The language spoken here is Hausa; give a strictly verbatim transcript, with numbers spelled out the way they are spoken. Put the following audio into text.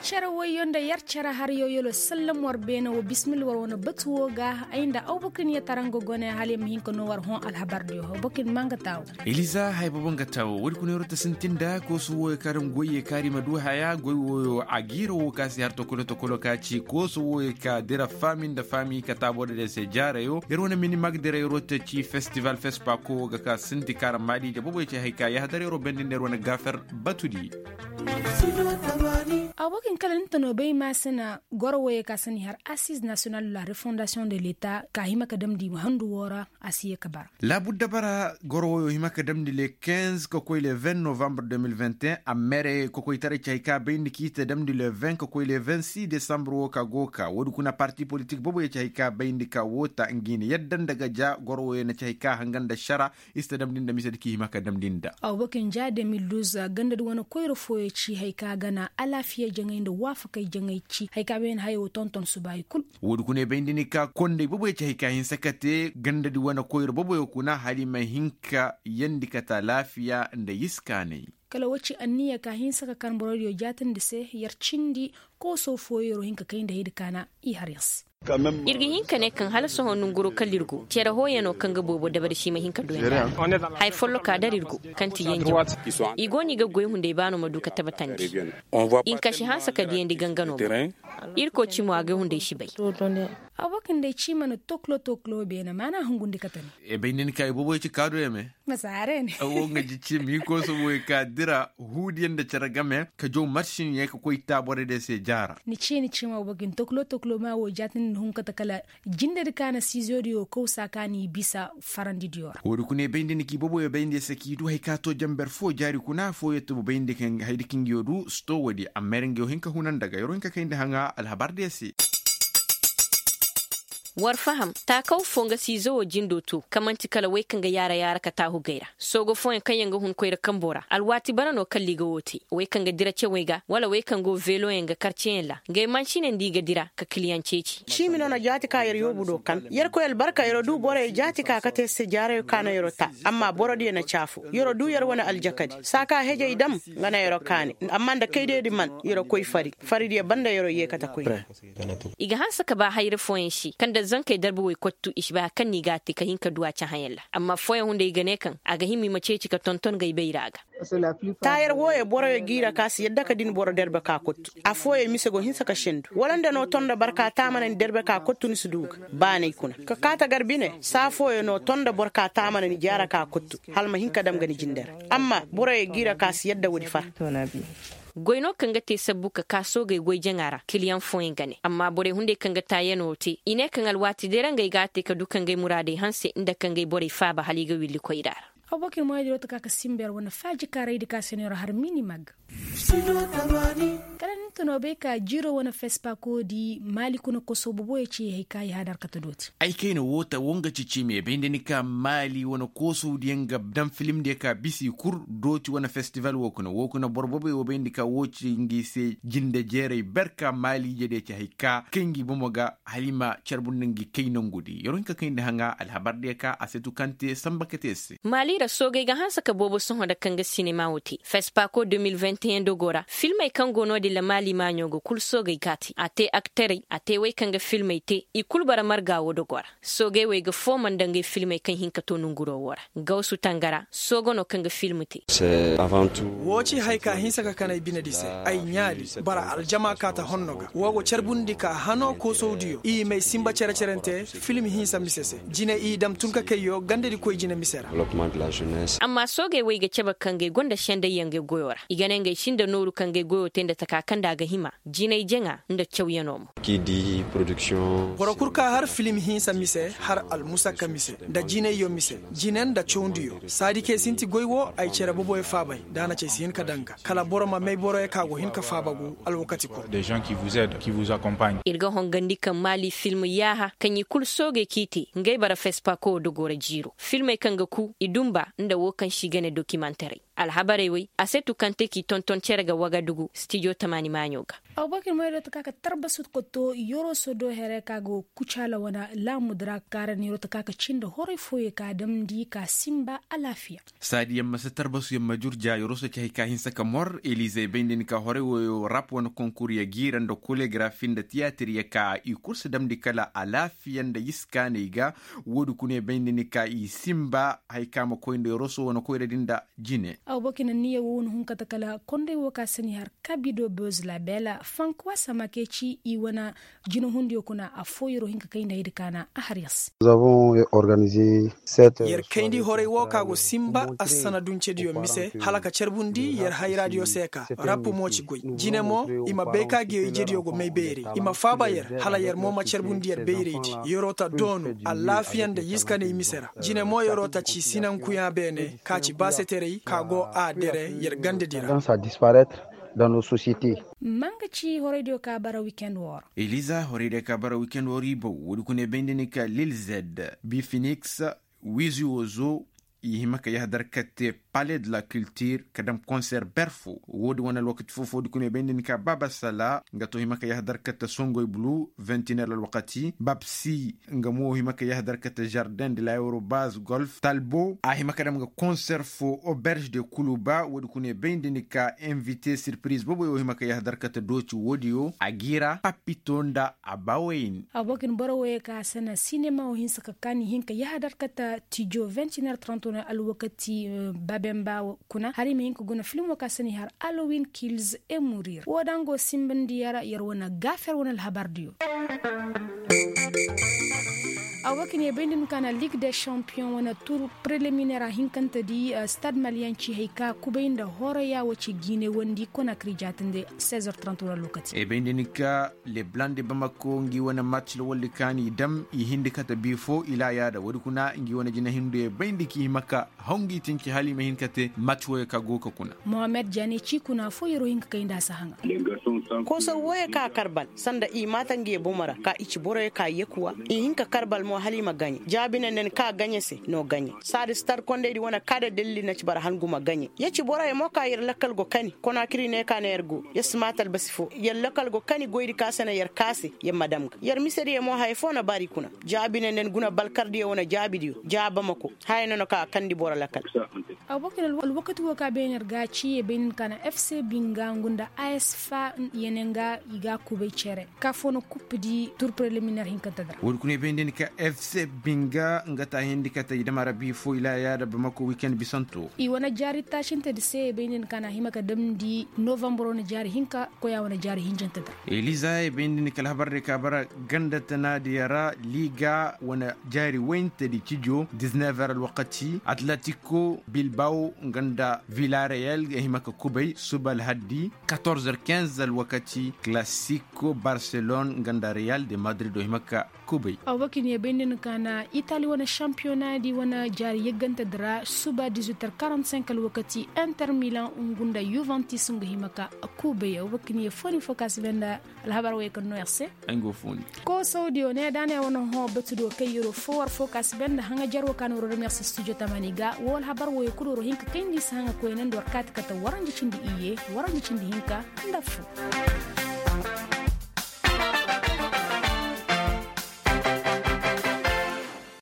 chara wayon da yar chara har yoyolo sallam war bena wo bismil war wona batwo ga ainda awbukin ya tarango gone halim hin ko no war hon alhabar do bukin manga taw Eliza hay babanga taw wodi ko rota sintinda ko su wo karam goye karima du haya goy wo agiro wo kasi har to ko to ko ka ci ko su wo ka dira famin da fami ka tabo de se jare yo yerona mini magdere rota ci festival fespa ko ga ka sinti karam madi je bobo ci hay ka ya hadare ro bendin der wona gafer batudi Awakin kalan tano bai ma sana gorwaye ka sani har Assise nationale la refondation de l'état ka hima kadam di handu wora asiye kabar. La budda bara gorwaye hima kadam di le quinze ko koy le vingt novembre deux mille vingt et un a mere ko koy tare chayka bayni kite dam di le vingt ko koy le vingt-six décembre wo ka goka wodu kuna parti politique bobo chayka bayni ka wota ngini yaddan daga ja gorwaye na chayka hanganda shara istadam dinda misadi ki hima kadam dinda. Awakin ja deux mille douze ganda wona koyro foye ci hayka gana alafiya jangay da wafa kai jangay ci hayka ben hayo tonton subai kul wodu kune bendini ka konde bobo ya hayka hin sakate ganda di wana koyro bobo kuna halima hinka yandikata lafiya da yiskane kala wacce anniya ka hin saka kan borodiyo jatin da sai yarcindi ko so foyero hinka kai da hidkana i har yas irgi hinka ne kan halso honun guru kalirgu tera hoyano kanga bobo da bar shi mai hinka doyen hay follo ka darirgu kanti yenjo igoni ga goy hunde bano maduka tabatandi in kashi hansa ka diyendi gangano irko cimo aga hunde shi bai awakin da ci mana toklo toklo be na mana hungundi katani e bainin kai bobo ci kado yeme masare ne awonga jici mi ko so boy ka dira hudiyan da caragame ka jo marshin ye ka koy tabore de se jara ni ci ni ci ma wakin toklo toklo ma wo jatin hun kata kala jinde de kana sizorio ko sakani bisa farandi dior wodu kune baindini ki bobo e bainde se ki du hay ka to jamber fo jari kuna fo yeto bainde ken haydi kingiyodu sto wodi amerenge hinka hunan daga yoron ka kainde hanga alhabar de se war faham ta kau fonga sizo o jindo to kamanti kala wai kanga yara yara ka ta hugaira sogo fon kan yanga hun koira kambora alwati barano kalli ga wote wai kanga dira ce wai ga wala wai kango velo yanga karcien la ngai man shine ndiga dira ka client ceci shi mino na jati ka yar yobu do kan yar ko el barka yaro du bore jati ka ka te se jare kana yaro ta amma boro di na chafu yaro du yar wona aljakadi saka heje idam ngana yaro kani amma da kai de di man yaro koi fari fari di banda yaro ye kata koi iga hansa ka ba hayre fon shi kan da zan kai darbu wai kwattu ishba kan ni gati ka hinka duwa can hayalla amma foya hunde gane kan aga himi mace cika tonton gai bai raga tayar woye boro ye gira kasi yadda ka din boro derbe ka kottu a foye misego hinsa ka shendu walanda no tonda barka tamana ni derbe ka kottu ni suduga bane kuna ka kata garbine sa foye no tonda barka tamana ni jara ka kottu halma hinka dam gani jinder amma boro ye gira kasi yadda wudi far goyno kanga te sabbuka kaso gai goy jangara kiliyan foyin gane amma bore hunde kanga tayeno te ine kangal wati deranga igate ka dukan gai murade hanse inda kangai bore fa ba haliga willi koidara abokin mai da ka simber wana faji karai da ka senora har mini mag karan tuno be ka jiro wana fespa ko di mali kuna koso bobo ya ce hay kai hadar ka tadoti ai kai ne wota wonga cici me bende ni ka mali wana koso dianga dan film de ka bisi kur doti wana festival wo kuna wo kuna borbobe wo bende ka woci ngi se jinde jere berka mali je de ci hay ka kengi bomoga halima charbun ngi kai nangudi yoron ka kai da hanga alhabar de ka asetu kante sambaketese mali ra soge ga hansa ka bobo sun hoda kanga cinema wuti fespa ko deux mille vingt et un dogora filmai kango no de la mali manyogo kul soge kati ate acteri ate wai kanga filmai te ikul bara marga wo dogora soge wai ga fo man dange filmai kan hinka to nunguro wora gausu tangara sogo no kanga filmite c'est avant tout woci haika hinsa ka kana ibina dise ay nyaali bara aljama kata honnoga wogo charbundi ka hano ko saudiyo i mai simba cere cerente film hinsa misese jine i dam tunka kayo gande di koy jine misera amma soge wai ga ceba kange gonda shenda yange goyora igane ngai shinda noru kange goyo tenda takakanda ga hima jinai jenga nda chawyano qui dit production borokurka har film hinsa mise har al musaka mise da jinai yo mise jinen da chondiyo sadi ke sinti goywo ay cere bobo e fabai dana ce sin ka danga kala boroma mai boro e kago hin ka fabagu al wakati ko des gens qui vous aident qui vous accompagnent irga hongandi kan mali film yaha kanyi kul soge kiti ngai bara fespa ko do gora jiro filme kanga ku idumba nda wokan shigane documentary alhabare wai asetu kante ki tonton cerga Wagadugu studio tamani manyoga abubakar mai da kaka tarbasut koto yoro sodo here kago kuchala wana la mudra kara ni rota kaka cinda hore foye ka damdi ka simba alafiya sadi yamma sa tarbasu yamma jurja yoro so kai ka hinsa ka mor Elize bendin ka hore wo rap wana konkuri ya giran da choreography da theater ya ka i kursa damdi kala alafiyan da yiska ne ga wodu kune bendin ka i simba hay kama ko inde yoro so wana ko dinda jine abubakar niya won hun kata kala konde wo ka sani har kabido buzz la bela fankwa samakeci i wana jino hundiyo kuna afoyiro hinka kainda hidikana aharias. Nous avons organisé cette yer kaindi hore woka go simba asana dunche diyo mise halaka cherbundi yer hay radio seka rapu mochi goy jinemo ima beka ge jediyo go meyberi ima faba yer hala yer moma cherbundi yer beyriti yorota donu alafian de yiskane imisera jinemo yorota ci sinan kuya bene kaci baseterei kago a dere yer gande dira dans à disparaître dans nos sociétés. Mangachi horedio ka bara weekend war. Eliza horedio ka bara weekend war ibo wudukune bendenika Lil Z bi Phoenix Wizi Ozo yihimaka yahdar katte Palais de la Culture kadam concert berfo wodi wana wakati fofo dukune bendenika Baba Sala ngato himaka yahdar katte Songoy Blue vingt et une heures wakati Babsi ngamo himaka yahdar katte Jardin de l'Aérobase Golf Talbot a himaka dam concert fo Auberge de Kuluba wodi kune bendenika invité surprise bobo himaka yahdar katte doci wodio agira papitonda abawain abokin borowe ka sana cinema o hinsa kakani hinka yahdar katte Tijo vingt et une heures trente al wakati babemba kuna hari me hinka guna film waka sani har Halloween Kills et Mourir wodango simbandi yara yarwana gafer wana alhabardiyo awakin ye bendin kana Ligue des Champions wana tour préliminaire hinkanta di uh, Stade Malien ci heika kubainda horaya wachi Guinée wandi Conakry jatinde seize heures trente wala lokati e bendinika les Blancs de Bamako ngi wana match lo walli kani dam i hindikata bifo ila yada wadi kuna ngi wana jina hindu e bendiki maka hongi tinki hali me hinkate match wo ka go ka kuna Mohamed Jani ci kuna fo yero hinka kainda sahanga ko sar woye ka karbal sanda i matangi bumara ka ichi boro ka yekuwa i hinka karbal mo halima ganye jabina nen ka ganye se no ganye sadi star konde di wana kada delli na ci bar hanguma ganye yaci boro e mo ka yer lakal go kani Conakry ne ka ne ergo yasmatal basifo yer lakal go kani goydi ka sana yer kase ye madam yer miseri e mo hay fona bari kuna jabina nen guna balkardi wana jabidiyo jaba mako hayno no ka kandi boro lakal abokil al wakati wo ka bener gaci e ben kana F C Binga ngunda A S F A yenenga iga kubay chere ka fono kupdi tour préliminaire hinkantadra wol kune benden ka F C Binga ngata hindikata idamara bifo ila yada Bamako weekend bisanto i wana jari tashinte de se benden kana himaka damdi novembre on jari hinka ko ya wana jari hinjantadra Eliza e benden kala habarre ka bara ganda tanadiyara liga wana jari wente di Tijo dix-neuf heures alwaqti Atletico Bilbao nganda Villarreal himaka kubay subal haddi quatorze heures quinze alwaqti Clasico Barcelone nganda Real de Madrid himaka kubay awakin ye benden kana Italy wana championnat di wana jari yeganta dra suba dix-huit heures quarante-cinq alwaqti Inter Milan ngunda Juventus ngahimaka kubay awakin ye foni focus benda alhabar way kan no R C ango foni ko saudi ne dane wana ho betudo kayiro for focus benda hanga jarwo kan ro remercier studio tamaniga wol habar way kudoro hinka kayndi sanga ko enen dor kat kata waranji cindi iye waranji cindi hinka ndafu